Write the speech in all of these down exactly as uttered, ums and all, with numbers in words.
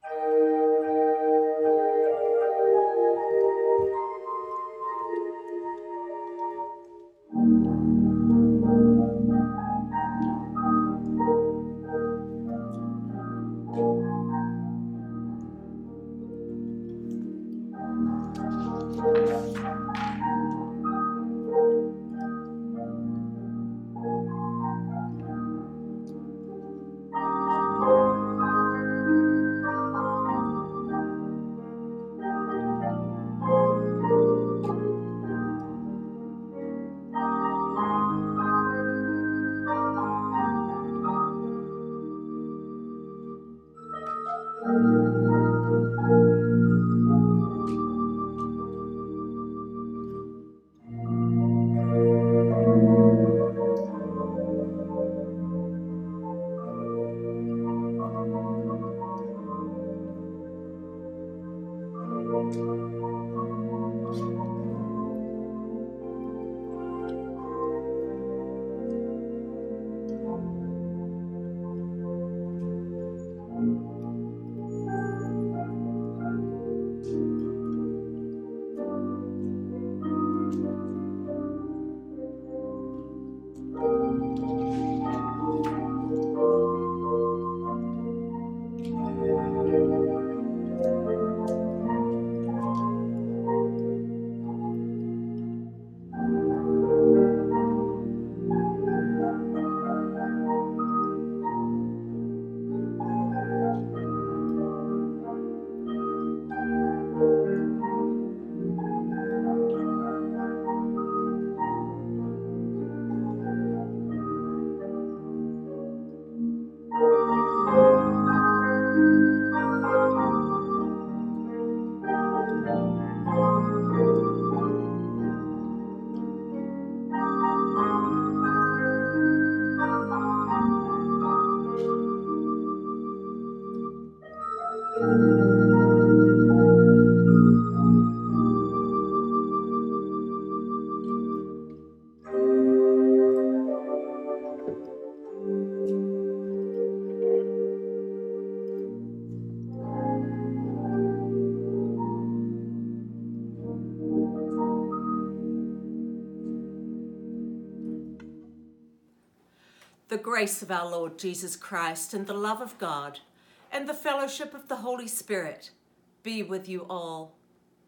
The grace of our Lord Jesus Christ and the love of God and the fellowship of the Holy Spirit be with you all.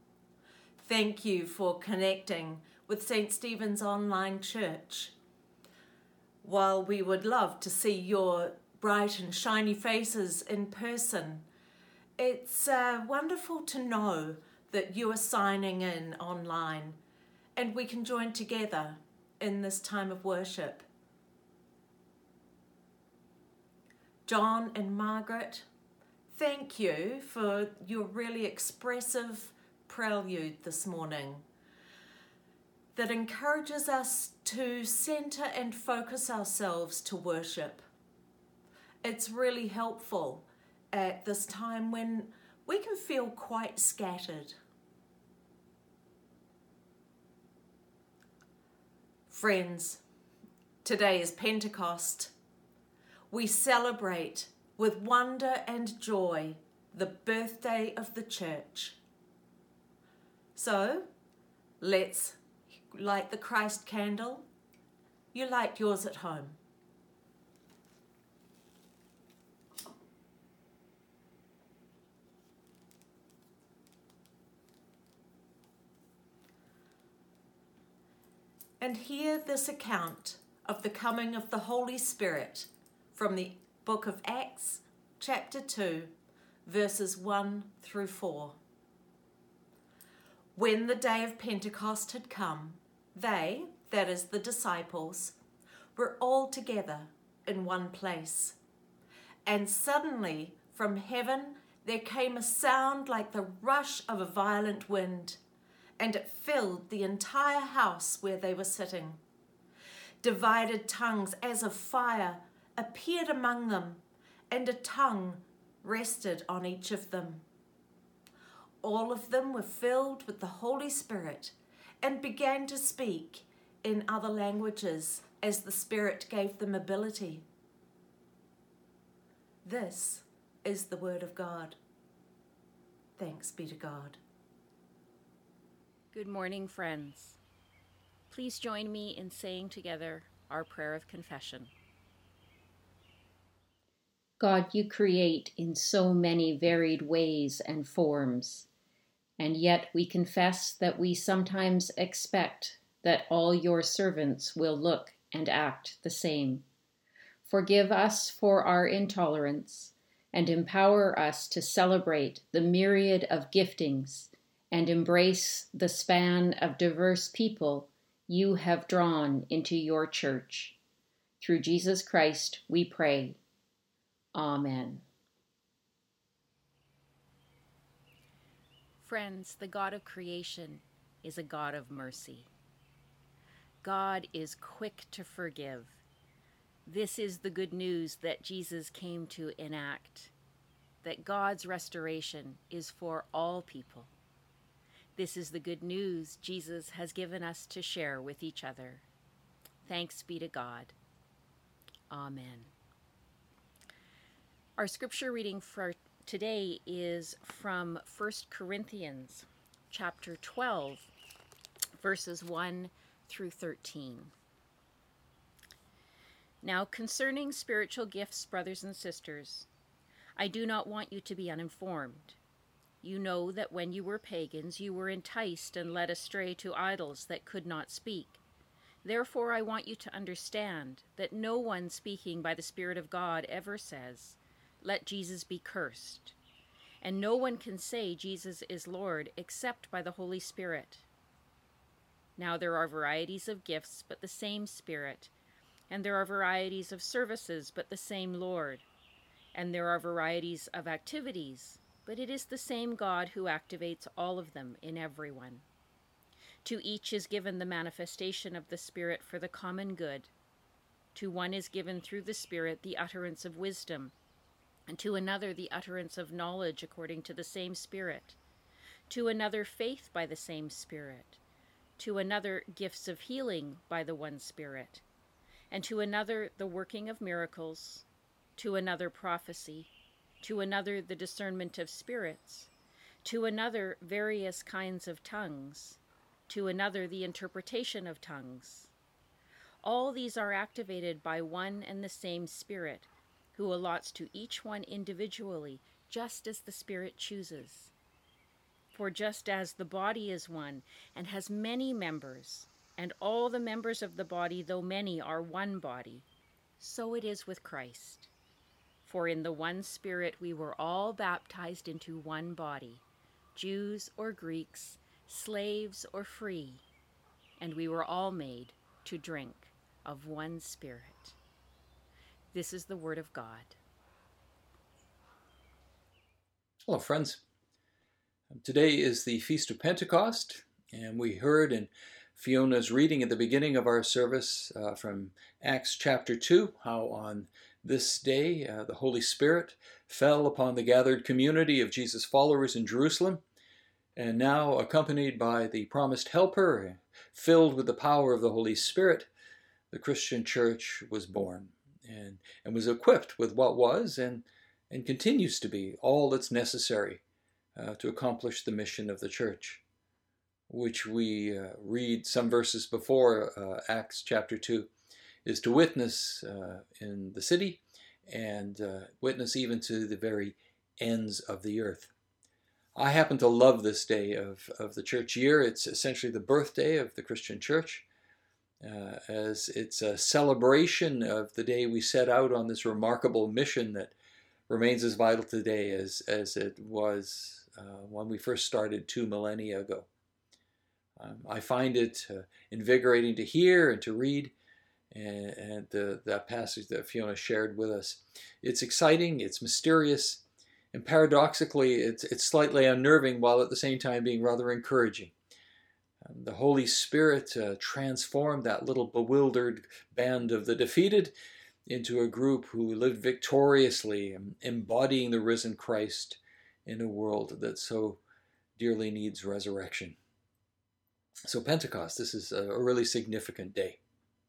Thank you for connecting with Saint Stephen's Online Church. While we would love to see your bright and shiny faces in person, it's uh, wonderful to know that you are signing in online and we can join together in this time of worship. John and Margaret, thank you for your really expressive prelude this morning that encourages us to centre and focus ourselves to worship. It's really helpful at this time when we can feel quite scattered. Friends, today is Pentecost. We celebrate with wonder and joy the birthday of the church. So, let's light the Christ candle. You light yours at home. And hear this account of the coming of the Holy Spirit from the book of Acts, chapter two, verses one through four. When the day of Pentecost had come, they, that is the disciples, were all together in one place. And suddenly from heaven there came a sound like the rush of a violent wind, and it filled the entire house where they were sitting. Divided tongues as of fire appeared among them, and a tongue rested on each of them. All of them were filled with the Holy Spirit and began to speak in other languages as the Spirit gave them ability. This is the word of God. Thanks be to God. Good morning, friends. Please join me in saying together our prayer of confession. God, you create in so many varied ways and forms, and yet we confess that we sometimes expect that all your servants will look and act the same. Forgive us for our intolerance, and empower us to celebrate the myriad of giftings and embrace the span of diverse people you have drawn into your church. Through Jesus Christ we pray. Amen. Friends, the God of creation is a God of mercy. God is quick to forgive. This is the good news that Jesus came to enact, that God's restoration is for all people. This is the good news Jesus has given us to share with each other. Thanks be to God. Amen. Our scripture reading for today is from First Corinthians chapter twelve, verses one through thirteen. Now concerning spiritual gifts, brothers and sisters, I do not want you to be uninformed. You know that when you were pagans, you were enticed and led astray to idols that could not speak. Therefore I want you to understand that no one speaking by the Spirit of God ever says, "Let Jesus be cursed." And no one can say Jesus is Lord except by the Holy Spirit. Now there are varieties of gifts, but the same Spirit. And there are varieties of services, but the same Lord. And there are varieties of activities, but it is the same God who activates all of them in everyone. To each is given the manifestation of the Spirit for the common good. To one is given through the Spirit the utterance of wisdom, and to another the utterance of knowledge according to the same Spirit. To another faith by the same Spirit. To another gifts of healing by the one Spirit. And to another the working of miracles. To another prophecy. To another the discernment of spirits. To another various kinds of tongues. To another the interpretation of tongues. All these are activated by one and the same Spirit, who allots to each one individually, just as the Spirit chooses. For just as the body is one, and has many members, and all the members of the body, though many, are one body, so it is with Christ. For in the one Spirit we were all baptized into one body, Jews or Greeks, slaves or free, and we were all made to drink of one Spirit. This is the word of God. Hello, friends. Today is the Feast of Pentecost, and we heard in Fiona's reading at the beginning of our service uh, from Acts chapter two, how on this day uh, the Holy Spirit fell upon the gathered community of Jesus' followers in Jerusalem, and now accompanied by the promised Helper, filled with the power of the Holy Spirit, the Christian church was born and, and was equipped with what was and, and continues to be all that's necessary uh, to accomplish the mission of the church, which we uh, read some verses before uh, Acts chapter two, is to witness uh, in the city and uh, witness even to the very ends of the earth. I happen to love this day of, of the church year. It's essentially the birthday of the Christian church, uh, as it's a celebration of the day we set out on this remarkable mission that remains as vital today as, as it was uh, when we first started two millennia ago. Um, I find it uh, invigorating to hear and to read, and, and the, that passage that Fiona shared with us. It's exciting, it's mysterious, and paradoxically, it's, it's slightly unnerving while at the same time being rather encouraging. Um, the Holy Spirit uh, transformed that little bewildered band of the defeated into a group who lived victoriously, um, embodying the risen Christ in a world that so dearly needs resurrection. So Pentecost, this is a really significant day.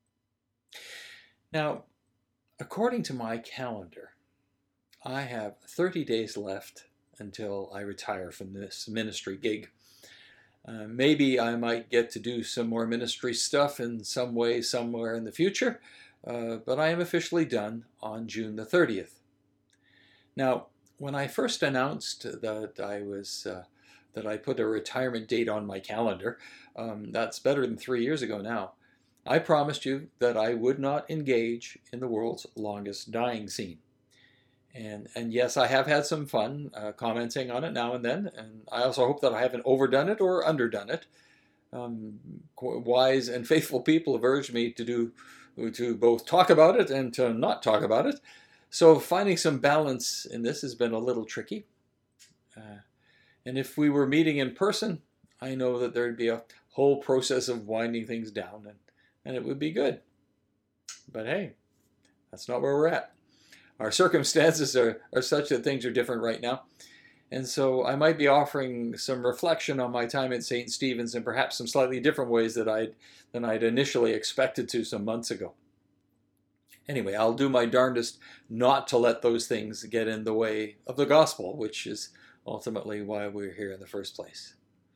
Now, according to my calendar, I have thirty days left until I retire from this ministry gig. Uh, maybe I might get to do some more ministry stuff in some way somewhere in the future, uh, but I am officially done on June the thirtieth. Now, when I first announced that I was uh, that I put a retirement date on my calendar, um, that's better than three years ago now, I promised you that I would not engage in the world's longest dying scene. And, and yes, I have had some fun uh, commenting on it now and then, and I also hope that I haven't overdone it or underdone it. Um, wise and faithful people have urged me to do to both talk about it and to not talk about it. So finding some balance in this has been a little tricky. Uh, and if we were meeting in person, I know that there'd be a whole process of winding things down, and, and it would be good. But hey, that's not where we're at. Our circumstances are, are such that things are different right now. And so I might be offering some reflection on my time at Saint Stephen's in perhaps some slightly different ways that I'd, than I'd initially expected to some months ago. Anyway, I'll do my darndest not to let those things get in the way of the gospel, which is ultimately why we're here in the first place.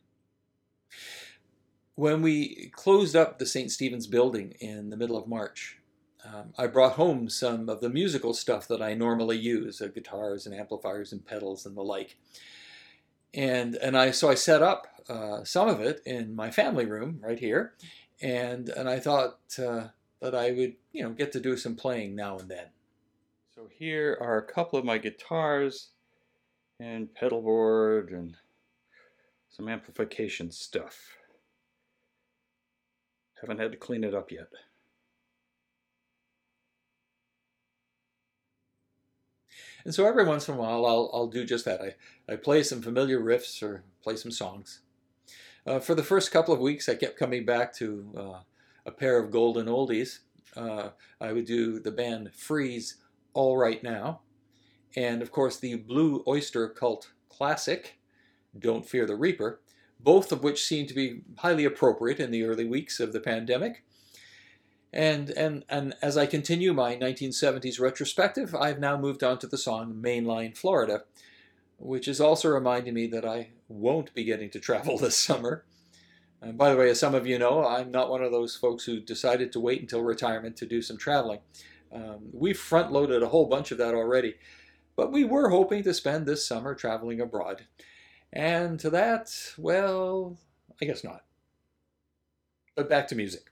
When we closed up the Saint Stephen's building in the middle of March, Um, I brought home some of the musical stuff that I normally use, uh, guitars and amplifiers and pedals and the like. And and I so I set up uh, some of it in my family room right here, and and I thought uh, that I would you know get to do some playing now and then. So here are a couple of my guitars and pedal board and some amplification stuff. Haven't had to clean it up yet. And so every once in a while, I'll, I'll do just that. I, I play some familiar riffs or play some songs. Uh, for the first couple of weeks, I kept coming back to uh, a pair of golden oldies. Uh, I would do the band Freeze, All Right Now, and of course the Blue Oyster Cult classic, Don't Fear the Reaper, both of which seemed to be highly appropriate in the early weeks of the pandemic. And, and, and as I continue my nineteen seventies retrospective, I've now moved on to the song Mainline Florida, which is also reminding me that I won't be getting to travel this summer. And by the way, as some of you know, I'm not one of those folks who decided to wait until retirement to do some traveling. Um, we've front-loaded a whole bunch of that already, but we were hoping to spend this summer traveling abroad. And to that, well, I guess not. But back to music.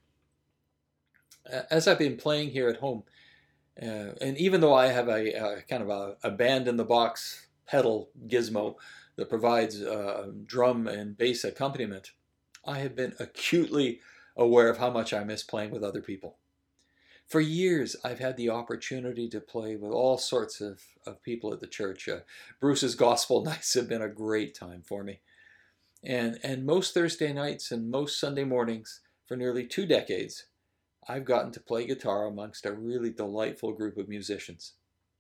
As I've been playing here at home, uh, and even though I have a, a kind of a, a band-in-the-box pedal gizmo that provides uh, drum and bass accompaniment, I have been acutely aware of how much I miss playing with other people. For years, I've had the opportunity to play with all sorts of, of people at the church. Uh, Bruce's Gospel Nights have been a great time for me. And, and most Thursday nights and most Sunday mornings for nearly two decades, I've gotten to play guitar amongst a really delightful group of musicians.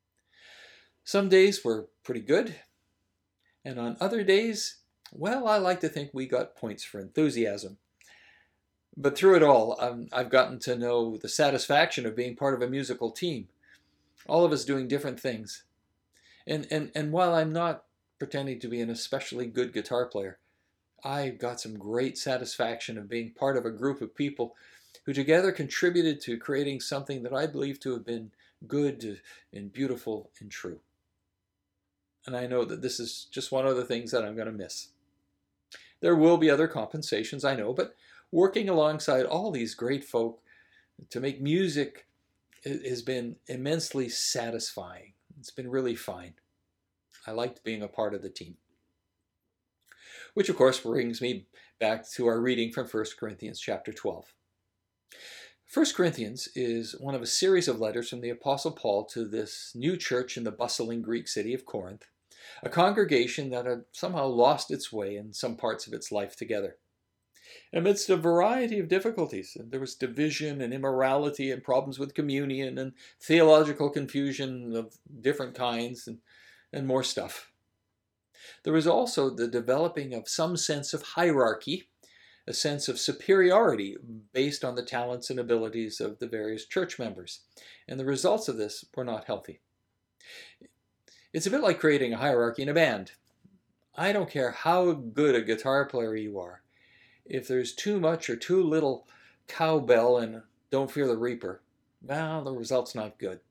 Some days were pretty good, and on other days, well, I like to think we got points for enthusiasm. But through it all, um, I've gotten to know the satisfaction of being part of a musical team, all of us doing different things. And, and, and while I'm not pretending to be an especially good guitar player, I got some great satisfaction of being part of a group of people who together contributed to creating something that I believe to have been good and beautiful and true. And I know that this is just one of the things that I'm going to miss. There will be other compensations, I know, but working alongside all these great folk to make music has been immensely satisfying. It's been really fine. I liked being a part of the team. Which, of course, brings me back to our reading from First Corinthians chapter twelve. First Corinthians is one of a series of letters from the Apostle Paul to this new church in the bustling Greek city of Corinth, a congregation that had somehow lost its way in some parts of its life together. Amidst a variety of difficulties, there was division and immorality and problems with communion and theological confusion of different kinds and, and more stuff. There was also the developing of some sense of hierarchy, a sense of superiority based on the talents and abilities of the various church members. And the results of this were not healthy. It's a bit like creating a hierarchy in a band. I don't care how good a guitar player you are. If there's too much or too little cowbell and Don't Fear the Reaper, well, the result's not good.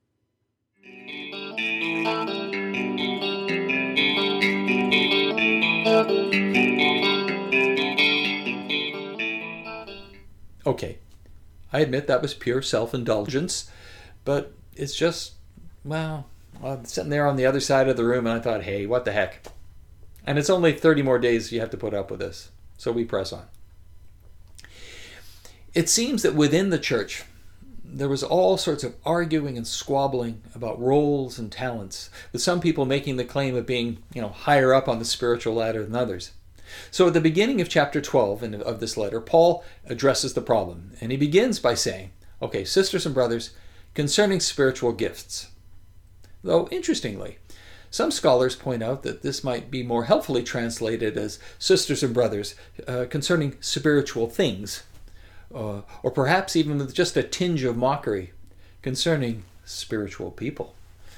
Okay, I admit that was pure self-indulgence, but it's just, well, I'm sitting there on the other side of the room and I thought, hey, what the heck? And it's only thirty more days you have to put up with this, so we press on. It seems that within the church, there was all sorts of arguing and squabbling about roles and talents, with some people making the claim of being, you know, higher up on the spiritual ladder than others. So at the beginning of chapter twelve of this letter, Paul addresses the problem, and he begins by saying, okay, sisters and brothers, concerning spiritual gifts. Though, interestingly, some scholars point out that this might be more helpfully translated as sisters and brothers uh, concerning spiritual things, uh, or perhaps even with just a tinge of mockery concerning spiritual people.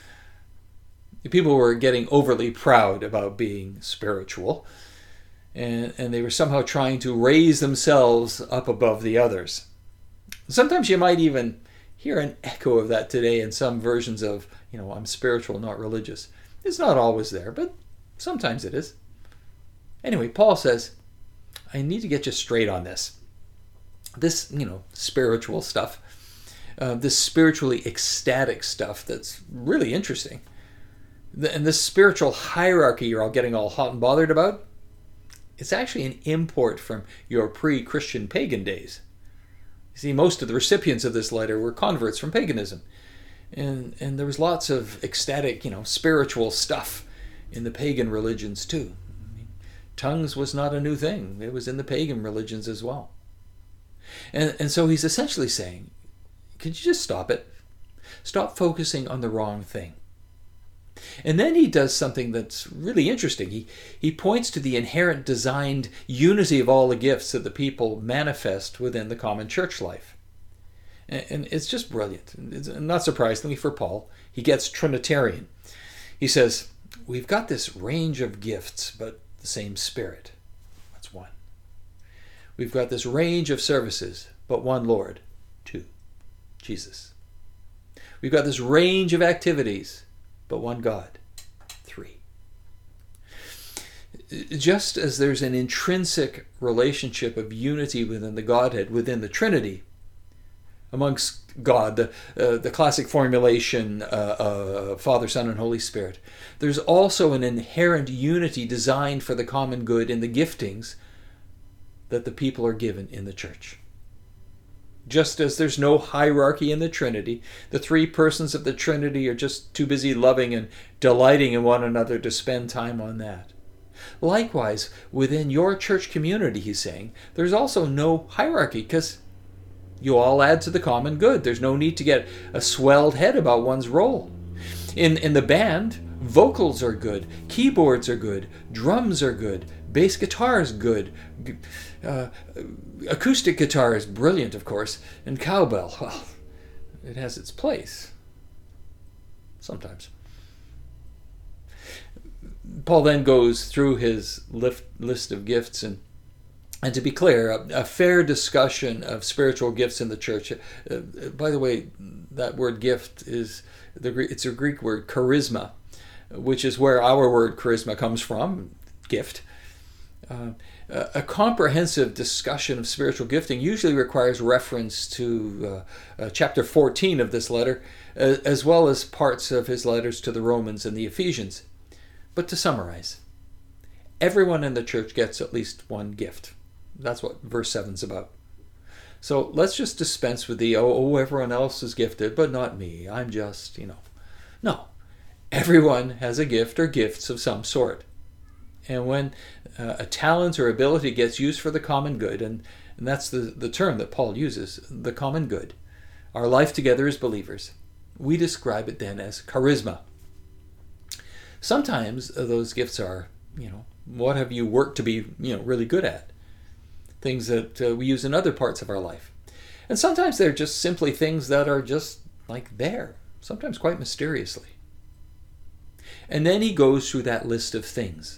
The people were getting overly proud about being spiritual, and, and they were somehow trying to raise themselves up above the others. Sometimes you might even hear an echo of that today in some versions of, you know, I'm spiritual, not religious. It's not always there, but sometimes it is. Anyway, Paul says, I need to get you straight on this. This, you know, spiritual stuff, uh, this spiritually ecstatic stuff that's really interesting. The, and this spiritual hierarchy you're all getting all hot and bothered about, it's actually an import from your pre-Christian pagan days. You see, most of the recipients of this letter were converts from paganism. And and there was lots of ecstatic, you know, spiritual stuff in the pagan religions too. I mean, tongues was not a new thing. It was in the pagan religions as well. And and so he's essentially saying, could you just stop it? Stop focusing on the wrong thing. And then he does something that's really interesting. He he points to the inherent designed unity of all the gifts that the people manifest within the common church life. And, and it's just brilliant. It's not surprisingly for Paul, he gets Trinitarian. He says, we've got this range of gifts, but the same Spirit. That's one. We've got this range of services, but one Lord. Two. Jesus. We've got this range of activities, but one God. Three. Just as there's an intrinsic relationship of unity within the Godhead, within the Trinity, amongst God, the, uh, the classic formulation, uh, uh, Father, Son, and Holy Spirit, there's also an inherent unity designed for the common good in the giftings that the people are given in the church. Just as there's no hierarchy in the Trinity, the three persons of the Trinity are just too busy loving and delighting in one another to spend time on that. Likewise, within your church community, he's saying, there's also no hierarchy because you all add to the common good. There's no need to get a swelled head about one's role. In, in the band, vocals are good, keyboards are good, drums are good, bass guitar is good, uh, acoustic guitar is brilliant, of course, and cowbell, well, it has its place. Sometimes. Paul then goes through his lift, list of gifts, and and to be clear, a, a fair discussion of spiritual gifts in the church. Uh, by the way, that word gift is the it's a Greek word charisma, which is where our word charisma comes from, gift. Uh, a comprehensive discussion of spiritual gifting usually requires reference to uh, uh, chapter fourteen of this letter, uh, as well as parts of his letters to the Romans and the Ephesians. But to summarize, everyone in the church gets at least one gift. That's what verse seven is about. So let's just dispense with the, oh, oh, everyone else is gifted, but not me. I'm just, you know. No, everyone has a gift or gifts of some sort. And when uh, a talent or ability gets used for the common good, and, and that's the, the term that Paul uses, the common good, our life together as believers, we describe it then as charisma. Sometimes uh, those gifts are, you know, what have you worked to be, you know, really good at? Things that uh, we use in other parts of our life. And sometimes they're just simply things that are just like there, sometimes quite mysteriously. And then he goes through that list of things.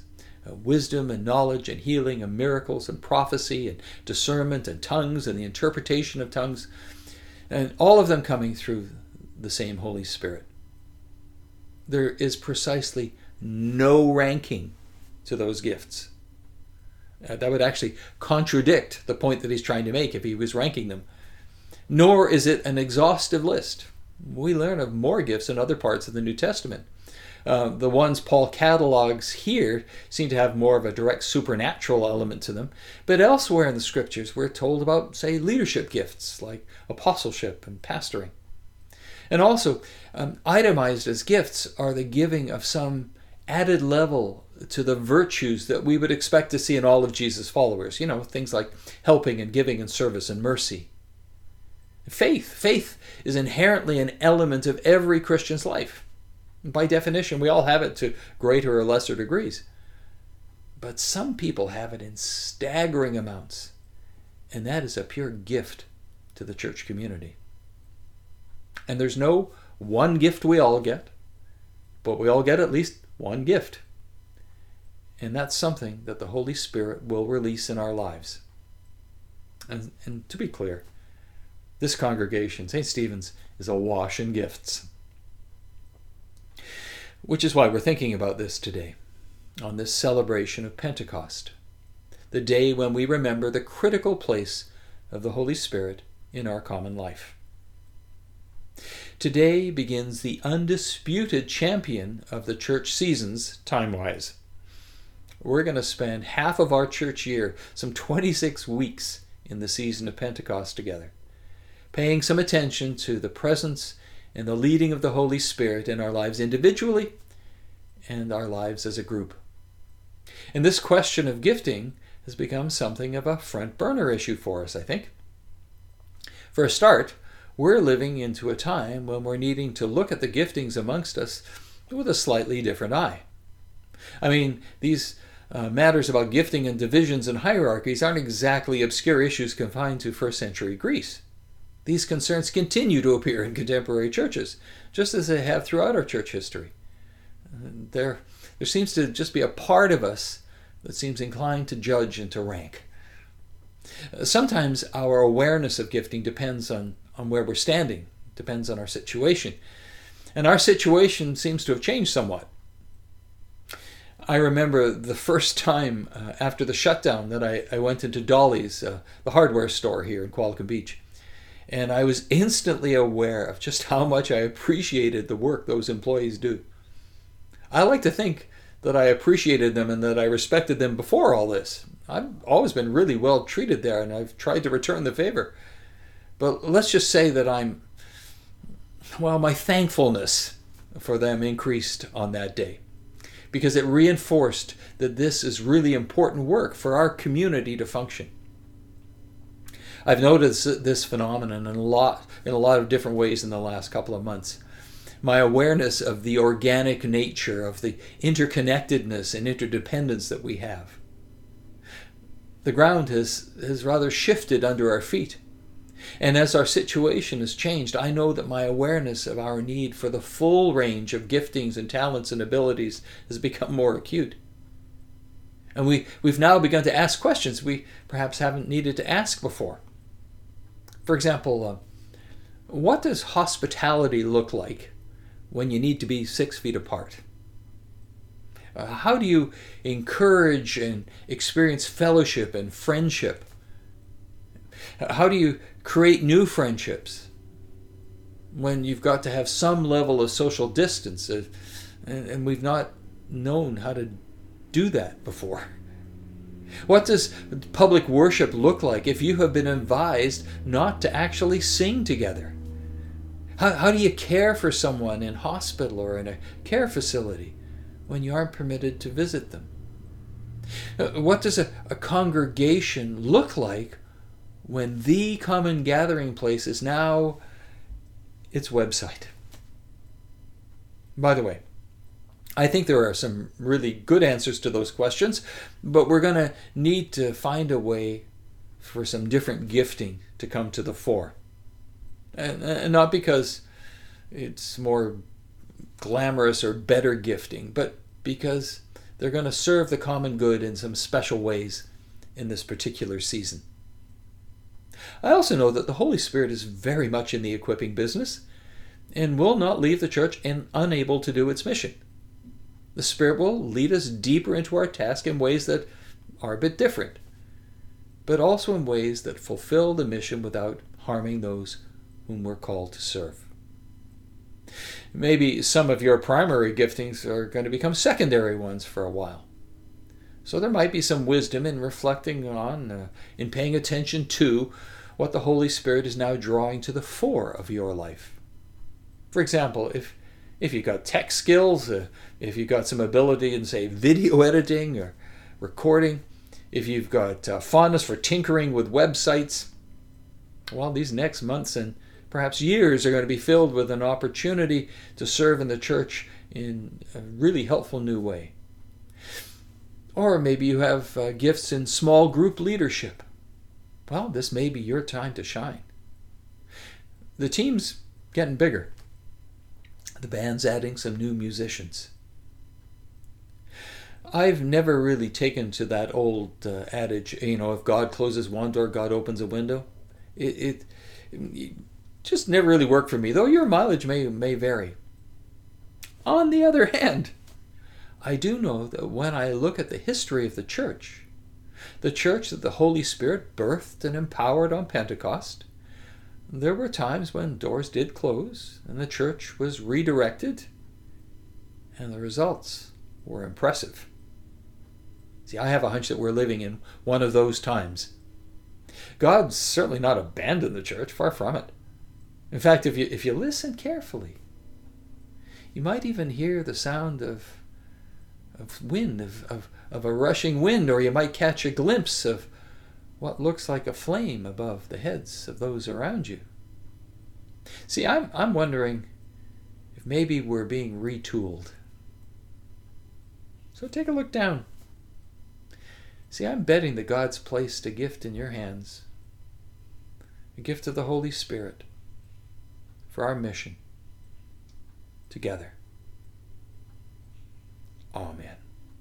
uh, wisdom and knowledge and healing and miracles and prophecy and discernment and tongues and the interpretation of tongues, and all of them coming through the same Holy Spirit. There is precisely no ranking to those gifts. Uh, that would actually contradict the point that he's trying to make if he was ranking them. Nor is it an exhaustive list. We learn of more gifts in other parts of the New Testament. Uh, the ones Paul catalogs here seem to have more of a direct supernatural element to them. But elsewhere in the Scriptures, we're told about, say, leadership gifts like apostleship and pastoring. And also, um, itemized as gifts are the giving of some added level to the virtues that we would expect to see in all of Jesus' followers. You know, things like helping and giving and service and mercy. Faith. Faith is inherently an element of every Christian's life. By definition, we all have it to greater or lesser degrees. But some people have it in staggering amounts. And that is a pure gift to the church community. And there's no one gift we all get, but we all get at least one gift. And that's something that the Holy Spirit will release in our lives. And, and to be clear, this congregation, Saint Stephen's, is awash in gifts. Which is why we're thinking about this today, on this celebration of Pentecost, the day when we remember the critical place of the Holy Spirit in our common life. Today begins the undisputed champion of the church seasons, time-wise. We're going to spend half of our church year, some twenty-six weeks, in the season of Pentecost together, paying some attention to the presence and the leading of the Holy Spirit in our lives individually and our lives as a group. And this question of gifting has become something of a front burner issue for us, I think. For a start, we're living into a time when we're needing to look at the giftings amongst us with a slightly different eye. I mean, these uh, matters about gifting and divisions and hierarchies aren't exactly obscure issues confined to first century Greece. These concerns continue to appear in contemporary churches, just as they have throughout our church history. There, there seems to just be a part of us that seems inclined to judge and to rank. Sometimes our awareness of gifting depends on, on where we're standing, depends on our situation. And our situation seems to have changed somewhat. I remember the first time uh, after the shutdown that I, I went into Dolly's, uh, the hardware store here in Qualicum Beach. And I was instantly aware of just how much I appreciated the work those employees do. I like to think that I appreciated them and that I respected them before all this. I've always been really well treated there, and I've tried to return the favor. But let's just say that I'm, well, my thankfulness for them increased on that day, because it reinforced that this is really important work for our community to function. I've noticed this phenomenon in a lot, in a lot of different ways in the last couple of months. My awareness of the organic nature, of the interconnectedness and interdependence that we have. The ground has, has rather shifted under our feet. And as our situation has changed, I know that my awareness of our need for the full range of giftings and talents and abilities has become more acute. And we, we've now begun to ask questions we perhaps haven't needed to ask before. For example, uh, what does hospitality look like when you need to be six feet apart? Uh, how do you encourage and experience fellowship and friendship? How do you create new friendships when you've got to have some level of social distance, uh, and, and we've not known how to do that before? What does public worship look like if you have been advised not to actually sing together? How, how do you care for someone in hospital or in a care facility when you aren't permitted to visit them? What does a, a congregation look like when the common gathering place is now its website? By the way, I think there are some really good answers to those questions, but we're going to need to find a way for some different gifting to come to the fore. And, and not because it's more glamorous or better gifting, but because they're going to serve the common good in some special ways in this particular season. I also know that the Holy Spirit is very much in the equipping business and will not leave the church and unable to do its mission. The Spirit will lead us deeper into our task in ways that are a bit different, but also in ways that fulfill the mission without harming those whom we're called to serve. Maybe some of your primary giftings are going to become secondary ones for a while. So there might be some wisdom in reflecting on, uh, in paying attention to what the Holy Spirit is now drawing to the fore of your life. For example, if if you've got tech skills, uh, if you've got some ability in, say, video editing or recording, if you've got uh, fondness for tinkering with websites, well, these next months and perhaps years are going to be filled with an opportunity to serve in the church in a really helpful new way. Or maybe you have uh, gifts in small group leadership. Well, this may be your time to shine. The team's getting bigger. The band's adding some new musicians. I've never really taken to that old uh, adage, you know, if God closes one door, God opens a window. It, it, it just never really worked for me, though your mileage may, may vary. On the other hand, I do know that when I look at the history of the church, the church that the Holy Spirit birthed and empowered on Pentecost, there were times when doors did close and the church was redirected, and the results were impressive. See, I have a hunch that we're living in one of those times. God's certainly not abandoned the church, far from it. In fact, if you if you listen carefully, you might even hear the sound of of wind, of, of, of a rushing wind, or you might catch a glimpse of what looks like a flame above the heads of those around you. See, I'm I'm wondering if maybe we're being retooled. So take a look down. See, I'm betting that God's placed a gift in your hands, a gift of the Holy Spirit for our mission together. Amen.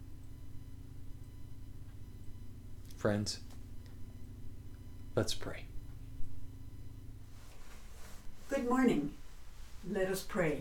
Friends, let's pray. Good morning. Let us pray.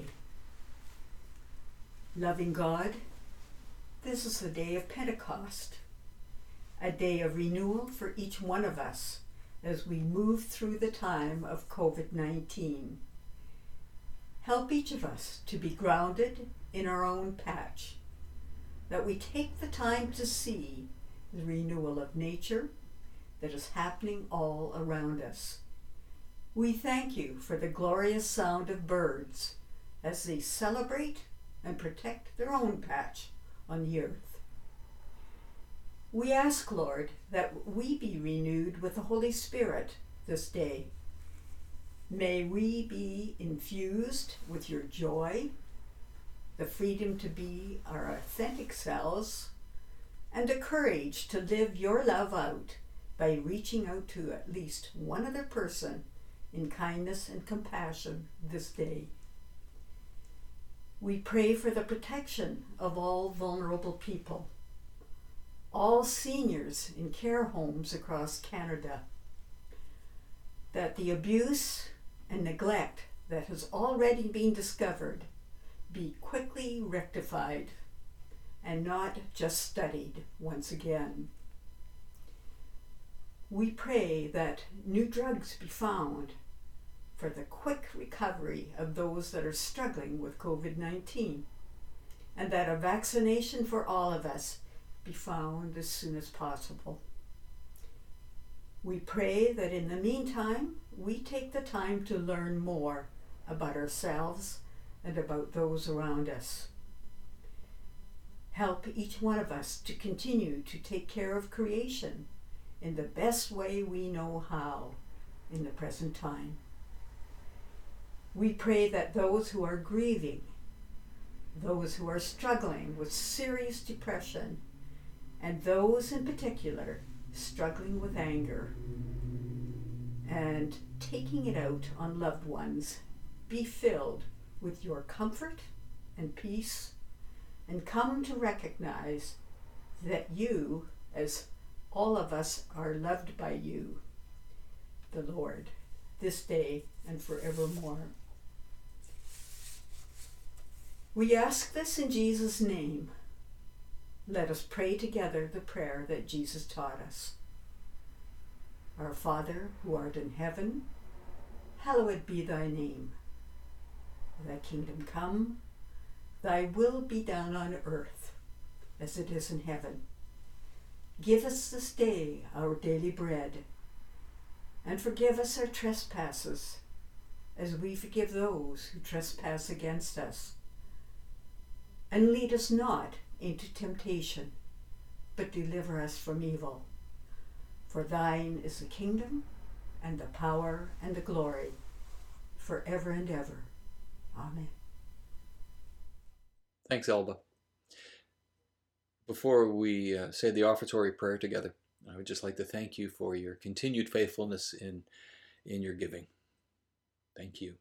Loving God, this is the day of Pentecost, a day of renewal for each one of us as we move through the time of covid nineteen. Help each of us to be grounded in our own patch, that we take the time to see the renewal of nature that is happening all around us. We thank you for the glorious sound of birds as they celebrate and protect their own patch on the earth. We ask, Lord, that we be renewed with the Holy Spirit this day. May we be infused with your joy, the freedom to be our authentic selves, and the courage to live your love out by reaching out to at least one other person in kindness and compassion this day. We pray for the protection of all vulnerable people, all seniors in care homes across Canada, that the abuse and neglect that has already been discovered be quickly rectified and not just studied once again. We pray that new drugs be found for the quick recovery of those that are struggling with covid nineteen, and that a vaccination for all of us be found as soon as possible. We pray that in the meantime, we take the time to learn more about ourselves and about those around us. Help each one of us to continue to take care of creation in the best way we know how in the present time. We pray that those who are grieving, those who are struggling with serious depression, and those in particular struggling with anger and taking it out on loved ones, be filled with your comfort and peace, and come to recognize that you, as all of us, are loved by you, the Lord, this day and forevermore. We ask this in Jesus' name. Let us pray together the prayer that Jesus taught us. Our Father, who art in heaven, hallowed be thy name. Thy kingdom come, thy will be done on earth as it is in heaven. Give us this day our daily bread, and forgive us our trespasses, as we forgive those who trespass against us. And lead us not into temptation, but deliver us from evil. For thine is the kingdom, and the power, and the glory, forever and ever. Amen. Thanks, Elba. Before we uh, say the offertory prayer together, I would just like to thank you for your continued faithfulness in, in your giving. Thank you.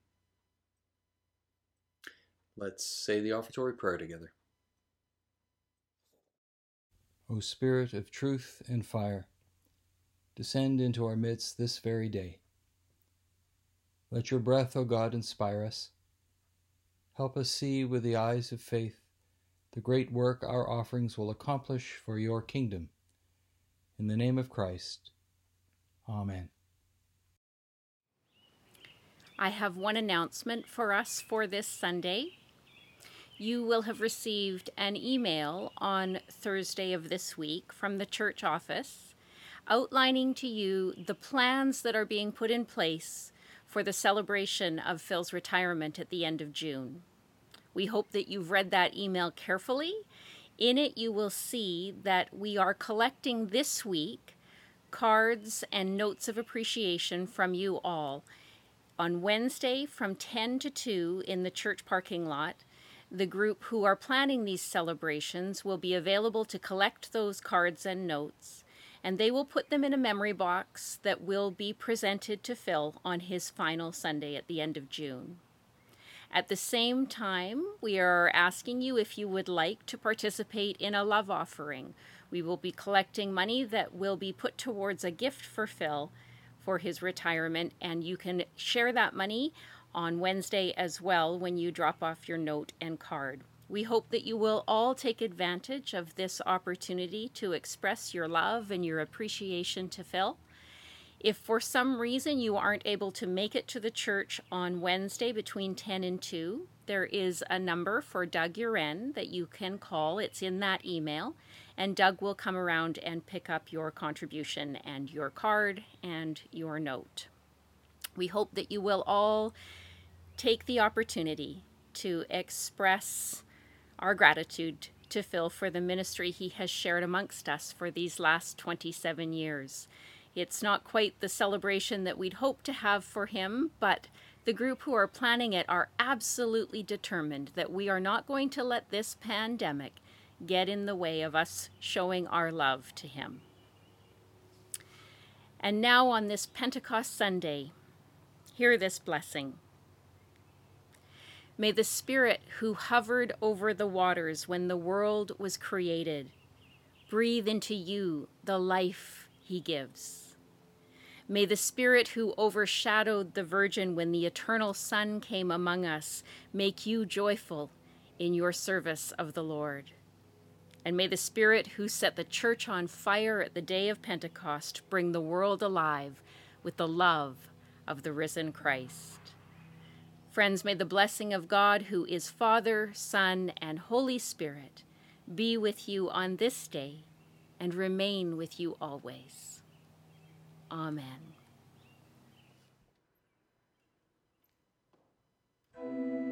Let's say the offertory prayer together. O Spirit of truth and fire, descend into our midst this very day. Let your breath, O God, inspire us. Help us see with the eyes of faith the great work our offerings will accomplish for your kingdom. In the name of Christ, Amen. I have one announcement for us for this Sunday. You will have received an email on Thursday of this week from the church office outlining to you the plans that are being put in place for the celebration of Phil's retirement at the end of June. We hope that you've read that email carefully. In it, you will see that we are collecting this week cards and notes of appreciation from you all. On Wednesday from ten to two in the church parking lot, the group who are planning these celebrations will be available to collect those cards and notes, and they will put them in a memory box that will be presented to Phil on his final Sunday at the end of June. At the same time, we are asking you if you would like to participate in a love offering. We will be collecting money that will be put towards a gift for Phil for his retirement, and you can share that money on Wednesday as well when you drop off your note and card. We hope that you will all take advantage of this opportunity to express your love and your appreciation to Phil. If for some reason you aren't able to make it to the church on Wednesday between ten and two, there is a number for Doug Uren that you can call. It's in that email, and Doug will come around and pick up your contribution and your card and your note. We hope that you will all take the opportunity to express our gratitude to Phil for the ministry he has shared amongst us for these last twenty-seven years. It's not quite the celebration that we'd hoped to have for him, but the group who are planning it are absolutely determined that we are not going to let this pandemic get in the way of us showing our love to him. And now on this Pentecost Sunday, hear this blessing. May the Spirit who hovered over the waters when the world was created breathe into you the life he gives. May the Spirit who overshadowed the Virgin when the eternal Son came among us make you joyful in your service of the Lord. And may the Spirit who set the church on fire at the day of Pentecost bring the world alive with the love of the risen Christ. Friends, may the blessing of God, who is Father, Son, and Holy Spirit, be with you on this day and remain with you always. Amen.